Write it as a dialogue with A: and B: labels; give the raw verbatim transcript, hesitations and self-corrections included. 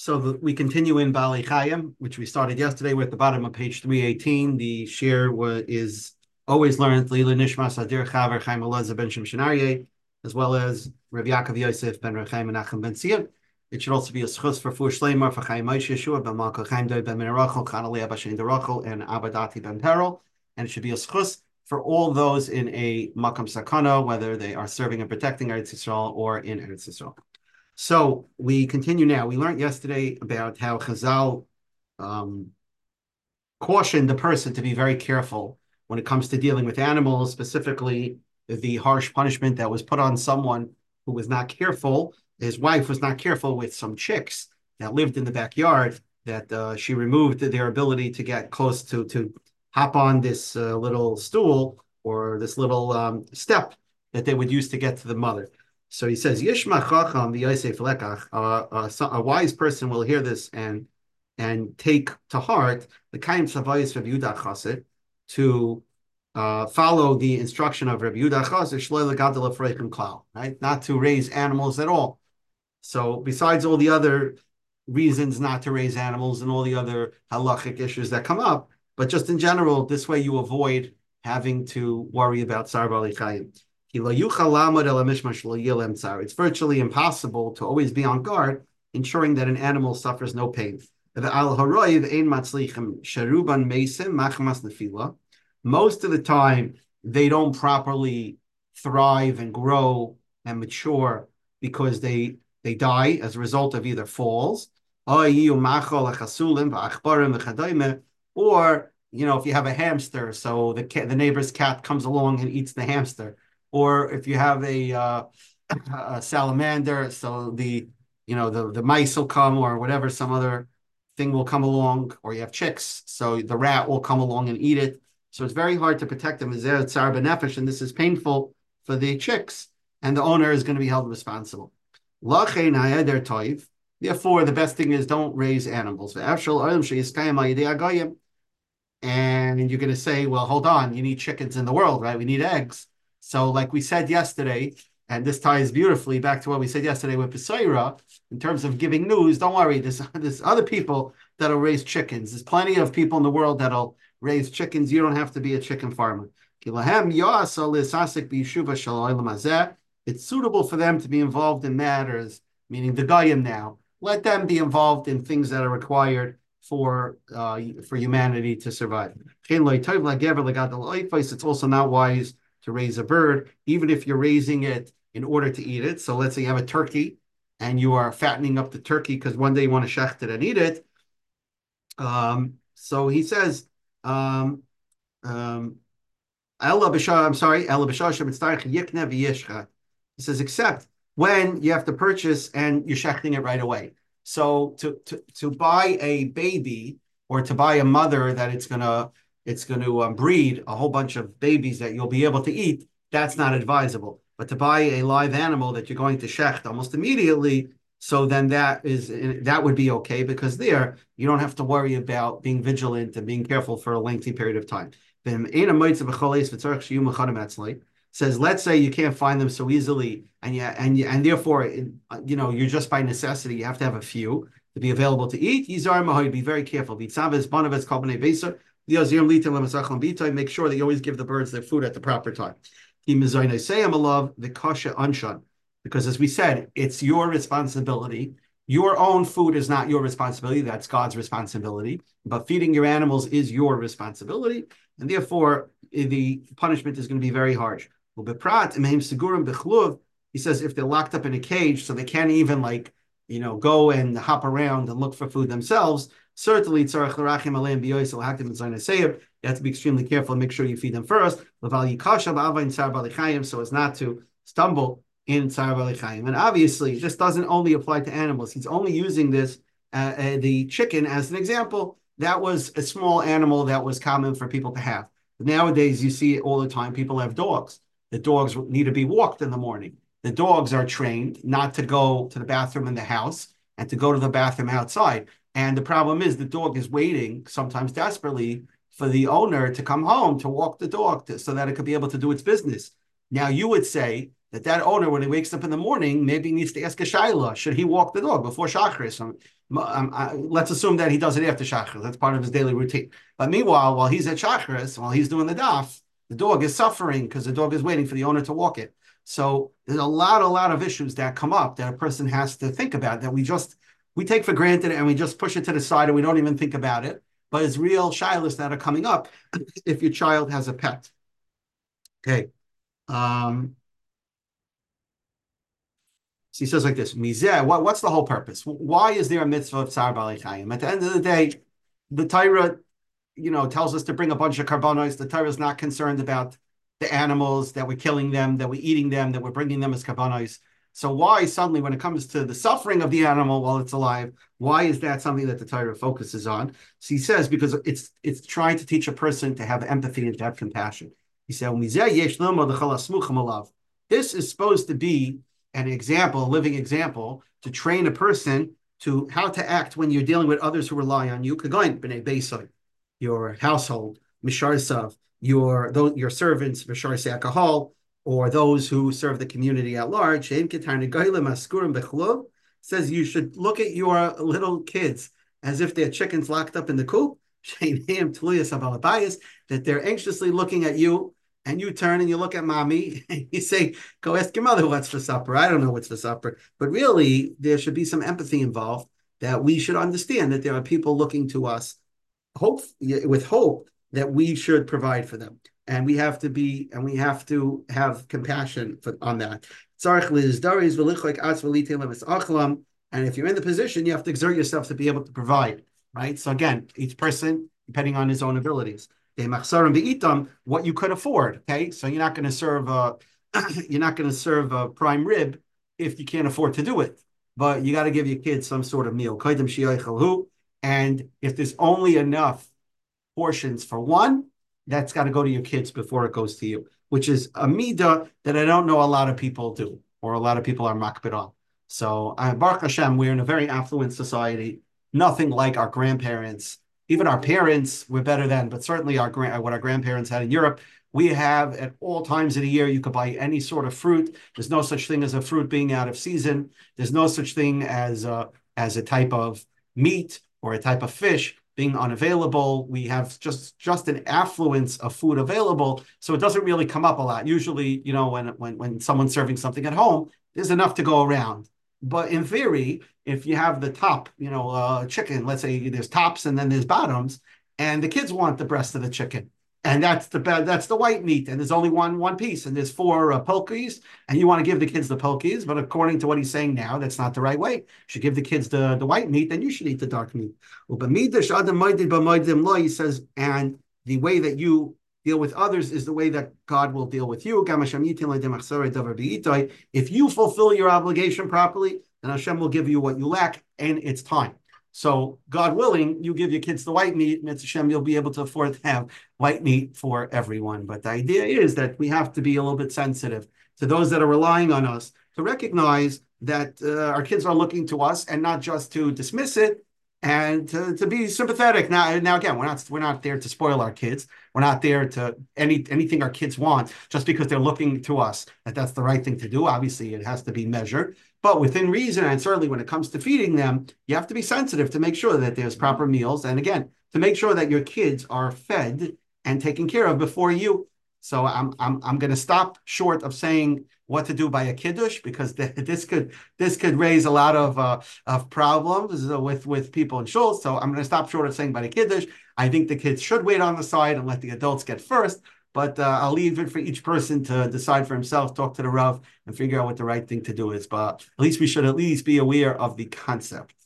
A: So the, we continue in Bali Chayim, which we started yesterday. We're at the bottom of page three eighteen. The shir is always learned Lila Nishmas Adir Chaver Chaim Elazar ben Shimshon Aryeh, as well as Rav Yaakov Yosef ben Rechaim Menachem ben Zion. It should also be a schus for Fuhr Shleimer for Chaim Moshe Yeshua ben Malka Chaim Doi ben Menarachel Chanalei Abashin Derachel and Abadati ben Perel, and it should be a schus for all those in a Makam Sakana, whether they are serving and protecting Eretz Yisrael or in Eretz Yisrael. So we continue now. We learned yesterday about how Chazal um, cautioned the person to be very careful when it comes to dealing with animals, specifically the harsh punishment that was put on someone who was not careful. His wife was not careful with some chicks that lived in the backyard, that uh, she removed their ability to get close to, to hop on this uh, little stool or this little um, step that they would use to get to the mother. So he says, Yishma Chacham v'Yosef lekach, a wise person will hear this and and take to heart the kaim tzavayis Reb Yehuda Chassid to uh, follow the instruction of Reb Yehuda Chassid, shlo legadol afreichem klal, right? Not to raise animals at all. So besides all the other reasons not to raise animals and all the other halachic issues that come up, but just in general, this way you avoid having to worry about Tsar Bali Chayim. It's virtually impossible to always be on guard, ensuring that an animal suffers no pain. Most of the time, they don't properly thrive and grow and mature because they, they die as a result of either falls, or, you know, if you have a hamster, so the cat, the neighbor's cat comes along and eats the hamster. Or if you have a, uh, a salamander, so the, you know, the, the mice will come, or whatever, some other thing will come along, or you have chicks, so the rat will come along and eat it. So it's very hard to protect them, and this is painful for the chicks, and the owner is going to be held responsible. Therefore, the best thing is don't raise animals. And you're going to say, well, hold on, you need chickens in the world, right? We need eggs. So like we said yesterday, and this ties beautifully back to what we said yesterday with Besaira, in terms of giving news, don't worry, there's, there's other people that'll raise chickens. There's plenty of people in the world that'll raise chickens. You don't have to be a chicken farmer. It's suitable for them to be involved in matters, meaning the Goyim now. Let them be involved in things that are required for uh, for humanity to survive. It's also not wise to raise a bird, even if you're raising it in order to eat it. So let's say you have a turkey and you are fattening up the turkey because one day you want to shecht it and eat it. Um, so he says, um, um, I'm sorry, he says, except when you have to purchase and you're shechting it right away. So to, to, to buy a baby or to buy a mother that it's going to it's going to um, breed a whole bunch of babies that you'll be able to eat, that's not advisable. But to buy a live animal that you're going to shecht almost immediately, so then that is that would be okay, because there you don't have to worry about being vigilant and being careful for a lengthy period of time. Says, let's say you can't find them so easily, and yeah, and and therefore, you know, you're just by necessity, you have to have a few to be available to eat. Yizar mahoy, be very careful. Make sure that you always give the birds their food at the proper time. Because as we said, it's your responsibility. Your own food is not your responsibility. That's God's responsibility. But feeding your animals is your responsibility. And therefore, the punishment is going to be very harsh. He says if they're locked up in a cage, so they can't even, like, you know, go and hop around and look for food themselves, certainly you have to be extremely careful and make sure you feed them first, so as not to stumble in Tsar Bali Chayim. And obviously, this doesn't only apply to animals. He's only using this, uh, uh, the chicken, as an example. That was a small animal that was common for people to have. But nowadays, you see it all the time. People have dogs. The dogs need to be walked in the morning. The dogs are trained not to go to the bathroom in the house and to go to the bathroom outside. And the problem is the dog is waiting, sometimes desperately, for the owner to come home to walk the dog to, so that it could be able to do its business. Now, you would say that that owner, when he wakes up in the morning, maybe needs to ask a shayla, should he walk the dog before Shachris? Um, um, uh, let's assume that he does it after Shachris. That's part of his daily routine. But meanwhile, while he's at Shachris, while he's doing the daf, the dog is suffering because the dog is waiting for the owner to walk it. So there's a lot, a lot of issues that come up that a person has to think about that we just, we take for granted and we just push it to the side and we don't even think about it. But it's real shilas that are coming up if your child has a pet. Okay. Um, so he says like this, Mizeh, what, what's the whole purpose? Why is there a mitzvah of Tsar Balei Chayim? At the end of the day, the Torah, you know, tells us to bring a bunch of karbanos. The Torah is not concerned about the animals, that we're killing them, that we're eating them, that we're bringing them as karbanos. So why suddenly, when it comes to the suffering of the animal while it's alive, why is that something that the Torah focuses on? So he says, because it's it's trying to teach a person to have empathy and to have compassion. He said, this is supposed to be an example, a living example, to train a person to how to act when you're dealing with others who rely on you. Your household, misharsav, your those your servants, misharsei alcohol, or those who serve the community at large. Says you should look at your little kids as if they're chickens locked up in the coop. That they're anxiously looking at you, and you turn and you look at mommy and you say, go ask your mother what's for supper. I don't know what's for supper. But really, there should be some empathy involved, that we should understand that there are people looking to us hope with hope that we should provide for them. And we have to be, and we have to have compassion for, on that. And if you're in the position, you have to exert yourself to be able to provide, right? So again, each person, depending on his own abilities. What you could afford, okay? So you're not going to serve a, you're not going to serve a prime rib if you can't afford to do it. But you got to give your kids some sort of meal. And if there's only enough portions for one, that's got to go to your kids before it goes to you, which is a midah that I don't know a lot of people do, or a lot of people are makbid on. So, uh, Baruch Hashem, we're in a very affluent society, nothing like our grandparents. Even our parents were better than, but certainly our what our grandparents had in Europe. We have at all times of the year, you could buy any sort of fruit. There's no such thing as a fruit being out of season. There's no such thing as a, as a type of meat or a type of fish being unavailable. We have just, just an affluence of food available. So it doesn't really come up a lot. Usually, you know, when, when, when someone's serving something at home, there's enough to go around. But in theory, if you have the top, you know, uh, chicken, let's say there's tops and then there's bottoms, and the kids want the breast of the chicken, and that's the that's the white meat, and there's only one one piece, and there's four uh, polkies, and you want to give the kids the polkies, but according to what he's saying now, that's not the right way. You should give the kids the, the white meat, then you should eat the dark meat. He says, and the way that you deal with others is the way that God will deal with you. If you fulfill your obligation properly, then Hashem will give you what you lack, and it's time. So, God willing, you give your kids the white meat, and it's Hashem, you'll be able to afford to have white meat for everyone. But the idea is that we have to be a little bit sensitive to those that are relying on us, to recognize that uh, our kids are looking to us, and not just to dismiss it, and to, to be sympathetic. Now, now again, we're not we're not there to spoil our kids. We're not there to any anything our kids want just because they're looking to us. That that's the right thing to do. Obviously, it has to be measured, but within reason. And certainly, when it comes to feeding them, you have to be sensitive to make sure that there's proper meals, and again, to make sure that your kids are fed and taken care of before you. So I'm I'm I'm going to stop short of saying what to do by a kiddush, because th- this could this could raise a lot of uh, of problems with with people in shul. So I'm going to stop short of saying by the kiddush. I think the kids should wait on the side and let the adults get first. But uh, I'll leave it for each person to decide for himself, talk to the Rav, and figure out what the right thing to do is. But at least we should at least be aware of the concept.